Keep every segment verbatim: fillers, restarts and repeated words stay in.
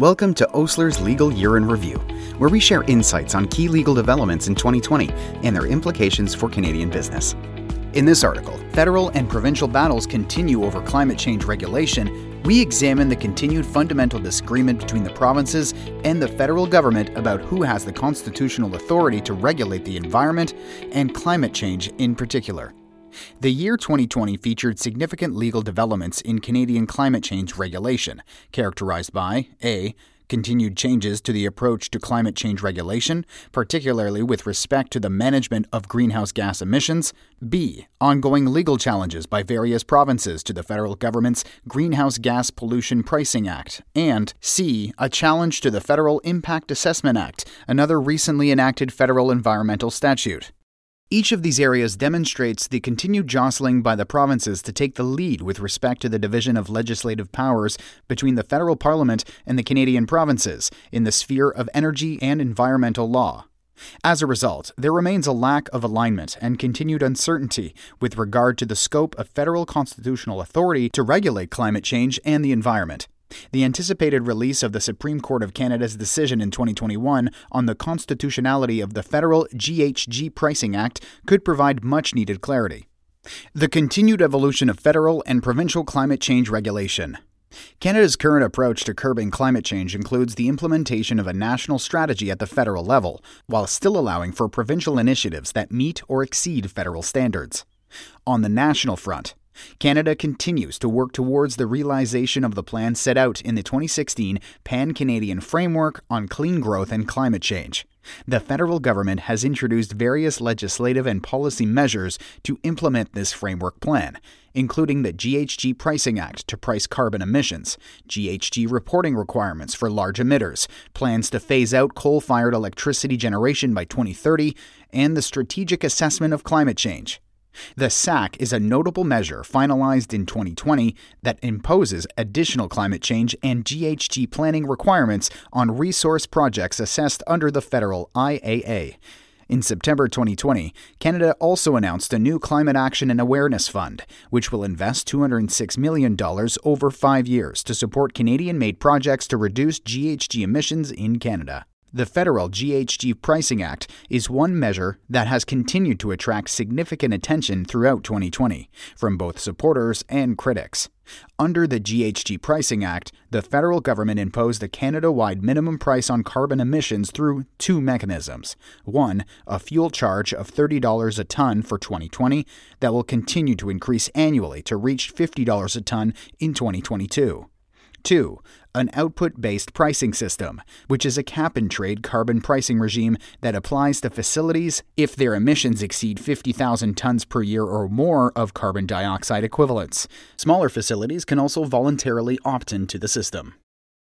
Welcome to Osler's Legal Year in Review, where we share insights on key legal developments in twenty twenty and their implications for Canadian business. In this article, federal and provincial battles continue over climate change regulation. We examine the continued fundamental disagreement between the provinces and the federal government about who has the constitutional authority to regulate the environment and climate change in particular. The year twenty twenty featured significant legal developments in Canadian climate change regulation, characterized by A. Continued changes to the approach to climate change regulation, particularly with respect to the management of greenhouse gas emissions. B. Ongoing legal challenges by various provinces to the federal government's Greenhouse Gas Pollution Pricing Act. And C. A challenge to the Federal Impact Assessment Act, another recently enacted federal environmental statute. Each of these areas demonstrates the continued jostling by the provinces to take the lead with respect to the division of legislative powers between the federal parliament and the Canadian provinces in the sphere of energy and environmental law. As a result, there remains a lack of alignment and continued uncertainty with regard to the scope of federal constitutional authority to regulate climate change and the environment. The anticipated release of the Supreme Court of Canada's decision in twenty twenty-one on the constitutionality of the federal G H G Pricing Act could provide much-needed clarity. The continued evolution of federal and provincial climate change regulation. Canada's current approach to curbing climate change includes the implementation of a national strategy at the federal level, while still allowing for provincial initiatives that meet or exceed federal standards. On the national front, Canada continues to work towards the realization of the plan set out in the twenty sixteen Pan-Canadian Framework on Clean Growth and Climate Change. The federal government has introduced various legislative and policy measures to implement this framework plan, including the G H G Pricing Act to price carbon emissions, G H G reporting requirements for large emitters, plans to phase out coal-fired electricity generation by twenty thirty, and the Strategic Assessment of Climate Change. The S A C is a notable measure finalized in twenty twenty that imposes additional climate change and G H G planning requirements on resource projects assessed under the federal I A A. In September twenty twenty, Canada also announced a new Climate Action and Awareness Fund, which will invest two hundred six million dollars over five years to support Canadian-made projects to reduce G H G emissions in Canada. The federal G H G Pricing Act is one measure that has continued to attract significant attention throughout twenty twenty, from both supporters and critics. Under the G H G Pricing Act, the federal government imposed a Canada-wide minimum price on carbon emissions through two mechanisms. One, a fuel charge of thirty dollars a ton for twenty twenty that will continue to increase annually to reach fifty dollars a ton in twenty twenty-two. Two, an output-based pricing system, which is a cap-and-trade carbon pricing regime that applies to facilities if their emissions exceed fifty thousand tons per year or more of carbon dioxide equivalents. Smaller facilities can also voluntarily opt into the system.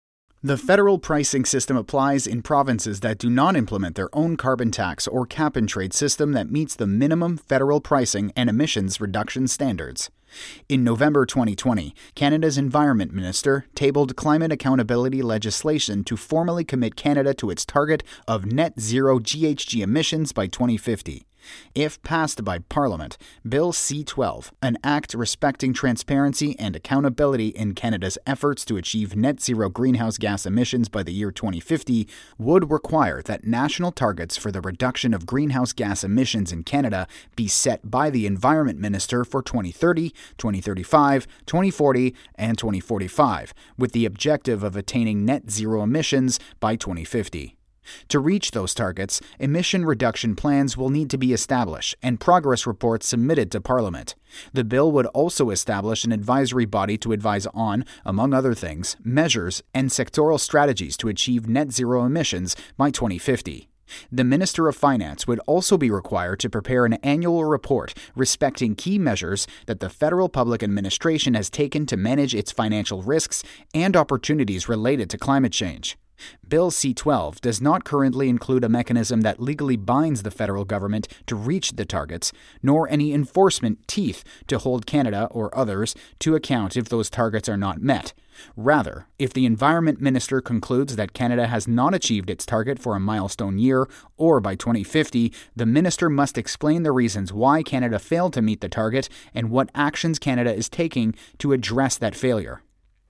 The federal pricing system applies in provinces that do not implement their own carbon tax or cap-and-trade system that meets the minimum federal pricing and emissions reduction standards. In November twenty twenty, Canada's Environment Minister tabled climate accountability legislation to formally commit Canada to its target of net zero G H G emissions by twenty fifty. If passed by Parliament, Bill C twelve, an act respecting transparency and accountability in Canada's efforts to achieve net zero greenhouse gas emissions by the year twenty fifty, would require that national targets for the reduction of greenhouse gas emissions in Canada be set by the Environment Minister for twenty thirty, twenty thirty-five, twenty forty, and twenty forty-five, with the objective of attaining net zero emissions by twenty fifty. To reach those targets, emission reduction plans will need to be established and progress reports submitted to Parliament. The bill would also establish an advisory body to advise on, among other things, measures and sectoral strategies to achieve net zero emissions by twenty fifty. The Minister of Finance would also be required to prepare an annual report respecting key measures that the federal public administration has taken to manage its financial risks and opportunities related to climate change. Bill C twelve does not currently include a mechanism that legally binds the federal government to reach the targets, nor any enforcement teeth to hold Canada or others to account if those targets are not met. Rather, if the Environment Minister concludes that Canada has not achieved its target for a milestone year or by twenty fifty, the Minister must explain the reasons why Canada failed to meet the target and what actions Canada is taking to address that failure.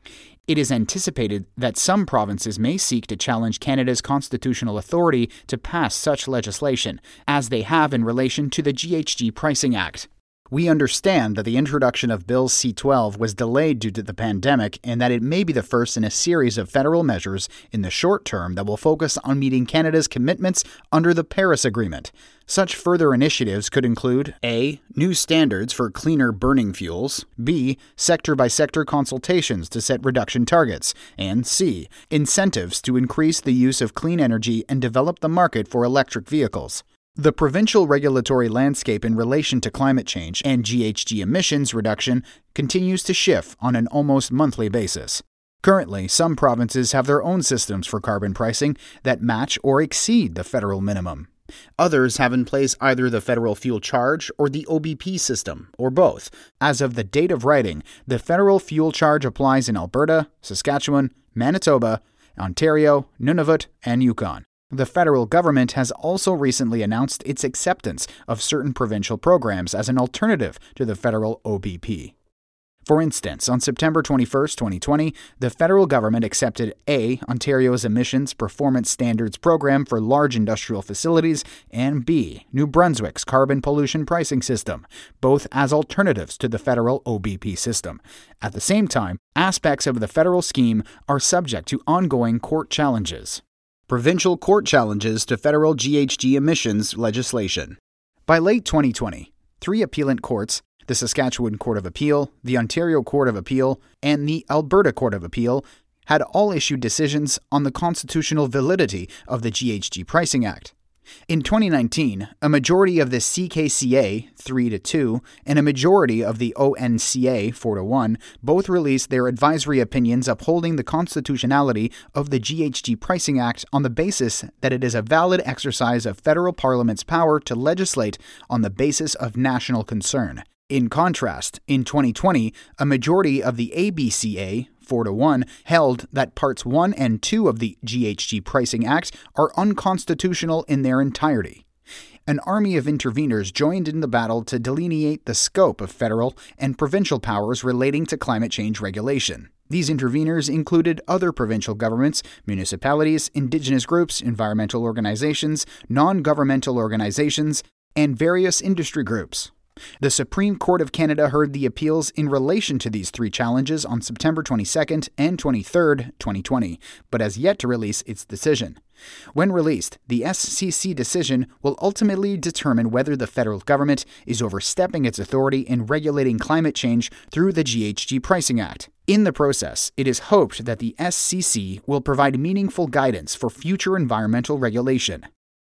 It is anticipated that some provinces may seek to challenge Canada's constitutional authority to pass such legislation, as they have in relation to the G H G Pricing Act. We understand that the introduction of Bill C twelve was delayed due to the pandemic and that it may be the first in a series of federal measures in the short term that will focus on meeting Canada's commitments under the Paris Agreement. Such further initiatives could include A. New standards for cleaner burning fuels, B. Sector-by-sector consultations to set reduction targets, and C. Incentives to increase the use of clean energy and develop the market for electric vehicles. The provincial regulatory landscape in relation to climate change and G H G emissions reduction continues to shift on an almost monthly basis. Currently, some provinces have their own systems for carbon pricing that match or exceed the federal minimum. Others have in place either the federal fuel charge or the O B P system, or both. As of the date of writing, the federal fuel charge applies in Alberta, Saskatchewan, Manitoba, Ontario, Nunavut, and Yukon. The federal government has also recently announced its acceptance of certain provincial programs as an alternative to the federal O B P. For instance, on September twenty-first, twenty twenty, the federal government accepted A. Ontario's Emissions Performance Standards Program for large industrial facilities, and B. New Brunswick's Carbon Pollution Pricing System, both as alternatives to the federal O B P system. At the same time, aspects of the federal scheme are subject to ongoing court challenges. Provincial court challenges to federal G H G emissions legislation. By late twenty twenty, three appellant courts, the Saskatchewan Court of Appeal, the Ontario Court of Appeal, and the Alberta Court of Appeal, had all issued decisions on the constitutional validity of the G H G Pricing Act. In twenty nineteen, a majority of the C K C A, three to two, and a majority of the O N C A, four to one, both released their advisory opinions upholding the constitutionality of the G H G Pricing Act on the basis that it is a valid exercise of federal parliament's power to legislate on the basis of national concern. In contrast, in twenty twenty, a majority of the A B C A, four to one, held that Parts one and two of the G H G Pricing Act are unconstitutional in their entirety. An army of interveners joined in the battle to delineate the scope of federal and provincial powers relating to climate change regulation. These interveners included other provincial governments, municipalities, Indigenous groups, environmental organizations, non-governmental organizations, and various industry groups. The Supreme Court of Canada heard the appeals in relation to these three challenges on September twenty-second and twenty-third, twenty twenty, but has yet to release its decision. When released, the S C C decision will ultimately determine whether the federal government is overstepping its authority in regulating climate change through the G H G Pricing Act. In the process, it is hoped that the S C C will provide meaningful guidance for future environmental regulation.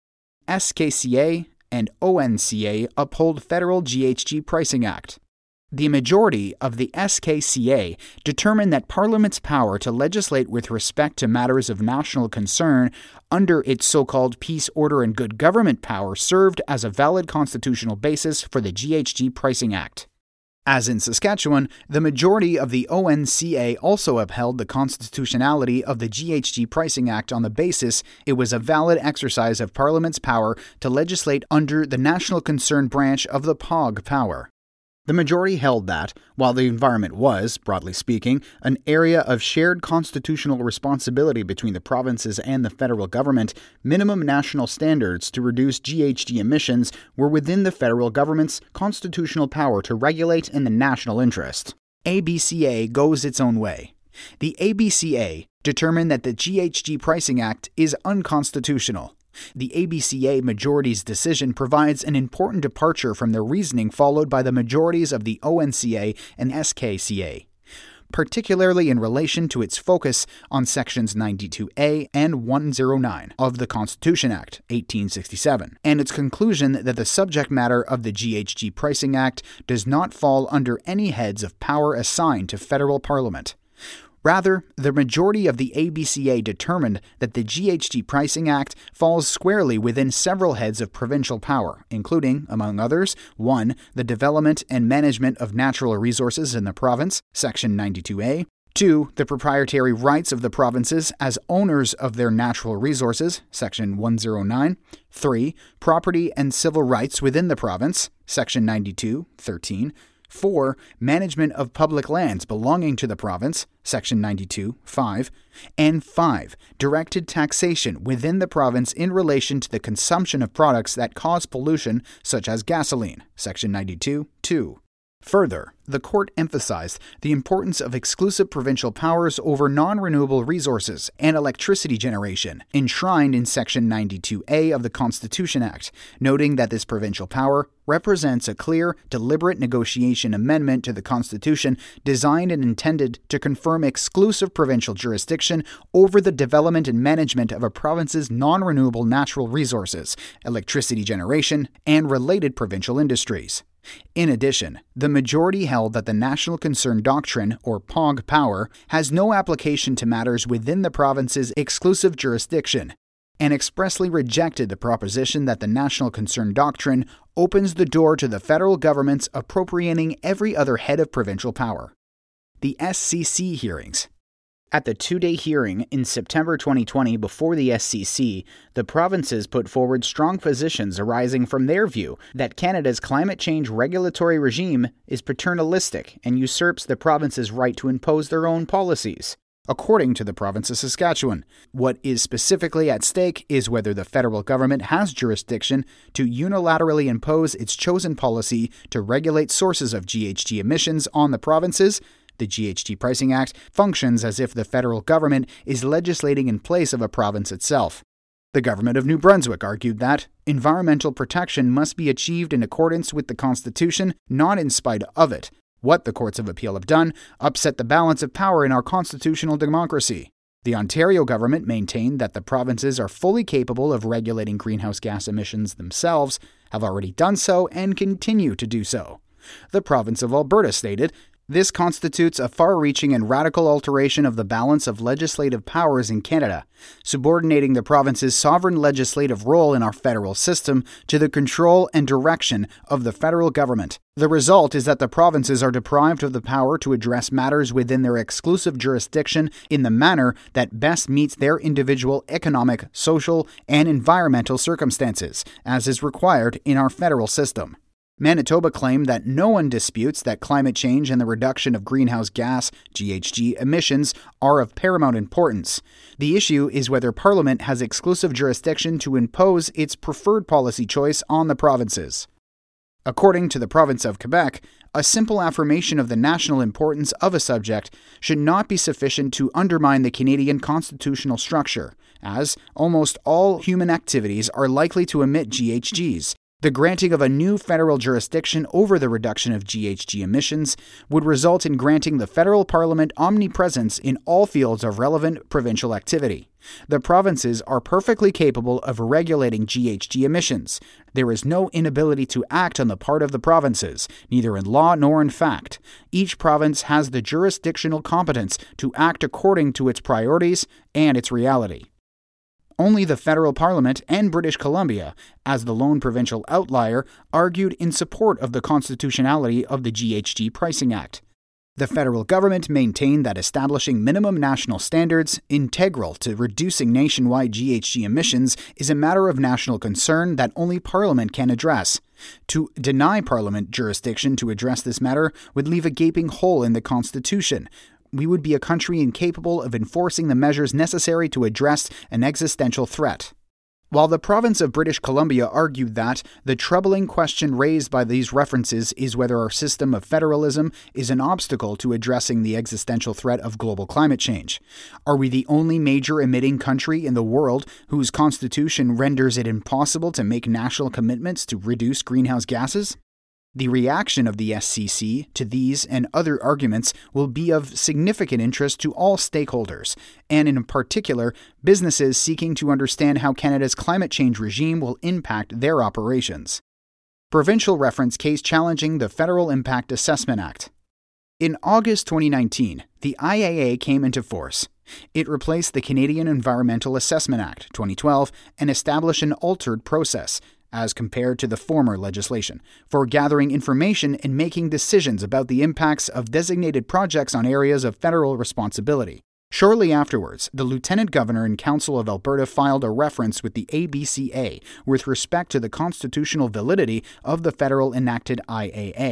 S K C A and O N C A uphold federal G H G Pricing Act. The majority of the S K C A determined that Parliament's power to legislate with respect to matters of national concern under its so-called peace, order, and good government power served as a valid constitutional basis for the G H G Pricing Act. As in Saskatchewan, the majority of the O N C A also upheld the constitutionality of the G H G Pricing Act on the basis it was a valid exercise of Parliament's power to legislate under the national concern branch of the P O G power. The majority held that, while the environment was, broadly speaking, an area of shared constitutional responsibility between the provinces and the federal government, minimum national standards to reduce G H G emissions were within the federal government's constitutional power to regulate in the national interest. A B C A goes its own way. The A B C A determined that the G H G Pricing Act is unconstitutional. The A B C A majority's decision provides an important departure from the reasoning followed by the majorities of the O N C A and S K C A, particularly in relation to its focus on Sections ninety-two A and one oh nine of the Constitution Act, eighteen sixty-seven, and its conclusion that the subject matter of the G H G Pricing Act does not fall under any heads of power assigned to federal Parliament. Rather, the majority of the A B C A determined that the G H G Pricing Act falls squarely within several heads of provincial power, including, among others, one. The development and management of natural resources in the province, Section ninety-two A, two. The proprietary rights of the provinces as owners of their natural resources, Section one oh nine, three. Property and civil rights within the province, Section ninety-two, thirteen, four. Management of public lands belonging to the province, Section ninety-two, five, and five. Directed taxation within the province in relation to the consumption of products that cause pollution, such as gasoline, Section ninety-two, two. Further, the court emphasized the importance of exclusive provincial powers over non-renewable resources and electricity generation, enshrined in Section ninety-two A of the Constitution Act, noting that this provincial power represents a clear, deliberate negotiation amendment to the Constitution designed and intended to confirm exclusive provincial jurisdiction over the development and management of a province's non-renewable natural resources, electricity generation, and related provincial industries. In addition, the majority held that the National Concern Doctrine, or P O G power, has no application to matters within the province's exclusive jurisdiction, and expressly rejected the proposition that the National Concern Doctrine opens the door to the federal government's appropriating every other head of provincial power. The S C C hearings. At the two-day hearing in September twenty twenty before the S C C, the provinces put forward strong positions arising from their view that Canada's climate change regulatory regime is paternalistic and usurps the province's right to impose their own policies. According to the province of Saskatchewan, what is specifically at stake is whether the federal government has jurisdiction to unilaterally impose its chosen policy to regulate sources of G H G emissions on the provinces. The G H G Pricing Act functions as if the federal government is legislating in place of a province itself. The government of New Brunswick argued that environmental protection must be achieved in accordance with the Constitution, not in spite of it. What the courts of appeal have done upset the balance of power in our constitutional democracy. The Ontario government maintained that the provinces are fully capable of regulating greenhouse gas emissions themselves, have already done so, and continue to do so. The province of Alberta stated, "This constitutes a far-reaching and radical alteration of the balance of legislative powers in Canada, subordinating the province's sovereign legislative role in our federal system to the control and direction of the federal government. The result is that the provinces are deprived of the power to address matters within their exclusive jurisdiction in the manner that best meets their individual economic, social, and environmental circumstances, as is required in our federal system." Manitoba claimed that no one disputes that climate change and the reduction of greenhouse gas G H G emissions are of paramount importance. The issue is whether Parliament has exclusive jurisdiction to impose its preferred policy choice on the provinces. According to the province of Quebec, a simple affirmation of the national importance of a subject should not be sufficient to undermine the Canadian constitutional structure, as almost all human activities are likely to emit G H Gs. The granting of a new federal jurisdiction over the reduction of G H G emissions would result in granting the federal parliament omnipresence in all fields of relevant provincial activity. The provinces are perfectly capable of regulating G H G emissions. There is no inability to act on the part of the provinces, neither in law nor in fact. Each province has the jurisdictional competence to act according to its priorities and its reality. Only the federal parliament and British Columbia, as the lone provincial outlier, argued in support of the constitutionality of the G H G Pricing Act. The federal government maintained that establishing minimum national standards, integral to reducing nationwide G H G emissions, is a matter of national concern that only Parliament can address. To deny Parliament jurisdiction to address this matter would leave a gaping hole in the Constitution. We would be a country incapable of enforcing the measures necessary to address an existential threat. While the province of British Columbia argued that the troubling question raised by these references is whether our system of federalism is an obstacle to addressing the existential threat of global climate change. Are we the only major emitting country in the world whose constitution renders it impossible to make national commitments to reduce greenhouse gases? The reaction of the S C C to these and other arguments will be of significant interest to all stakeholders, and in particular, businesses seeking to understand how Canada's climate change regime will impact their operations. Provincial reference case challenging the Federal Impact Assessment Act. In August twenty nineteen, the I A A came into force. It replaced the Canadian Environmental Assessment Act twenty twelve and established an altered process, as compared to the former legislation, for gathering information and making decisions about the impacts of designated projects on areas of federal responsibility. Shortly afterwards, the Lieutenant Governor and Council of Alberta filed a reference with the A B C A with respect to the constitutional validity of the federal enacted I A A.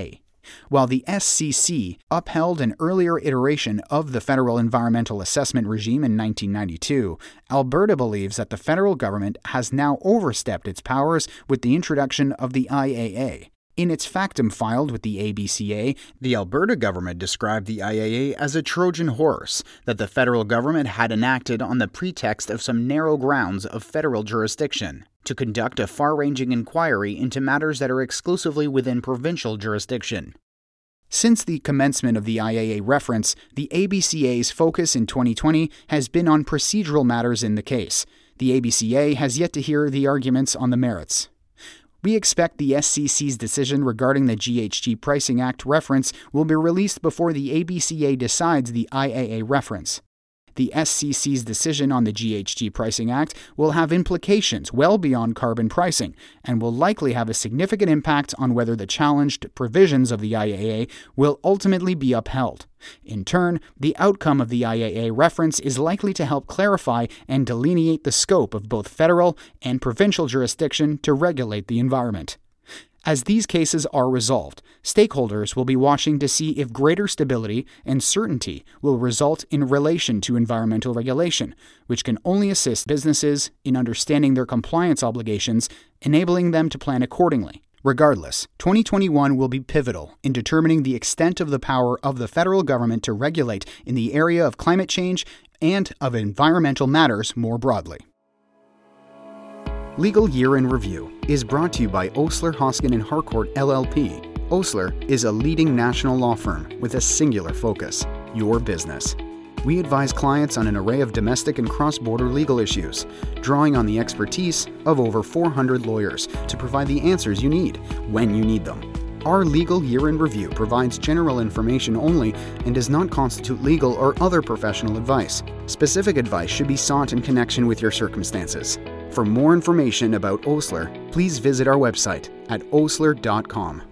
While the S C C upheld an earlier iteration of the Federal Environmental Assessment Regime in nineteen ninety-two, Alberta believes that the federal government has now overstepped its powers with the introduction of the I A A. In its factum filed with the A B C A, the Alberta government described the I A A as a Trojan horse that the federal government had enacted on the pretext of some narrow grounds of federal jurisdiction to conduct a far-ranging inquiry into matters that are exclusively within provincial jurisdiction. Since the commencement of the I A A reference, the A B C A's focus in twenty twenty has been on procedural matters in the case. The A B C A has yet to hear the arguments on the merits. We expect the S C C's decision regarding the G H G Pricing Act reference will be released before the A B C A decides the I A A reference. The S C C's decision on the G H G Pricing Act will have implications well beyond carbon pricing and will likely have a significant impact on whether the challenged provisions of the I A A will ultimately be upheld. In turn, the outcome of the I A A reference is likely to help clarify and delineate the scope of both federal and provincial jurisdiction to regulate the environment. As these cases are resolved, stakeholders will be watching to see if greater stability and certainty will result in relation to environmental regulation, which can only assist businesses in understanding their compliance obligations, enabling them to plan accordingly. Regardless, twenty twenty-one will be pivotal in determining the extent of the power of the federal government to regulate in the area of climate change and of environmental matters more broadly. Legal Year in Review is brought to you by Osler, Hoskin and Harcourt L L P. Osler is a leading national law firm with a singular focus: your business. We advise clients on an array of domestic and cross-border legal issues, drawing on the expertise of over four hundred lawyers to provide the answers you need when you need them. Our Legal Year in Review provides general information only and does not constitute legal or other professional advice. Specific advice should be sought in connection with your circumstances. For more information about Osler, please visit our website at osler dot com.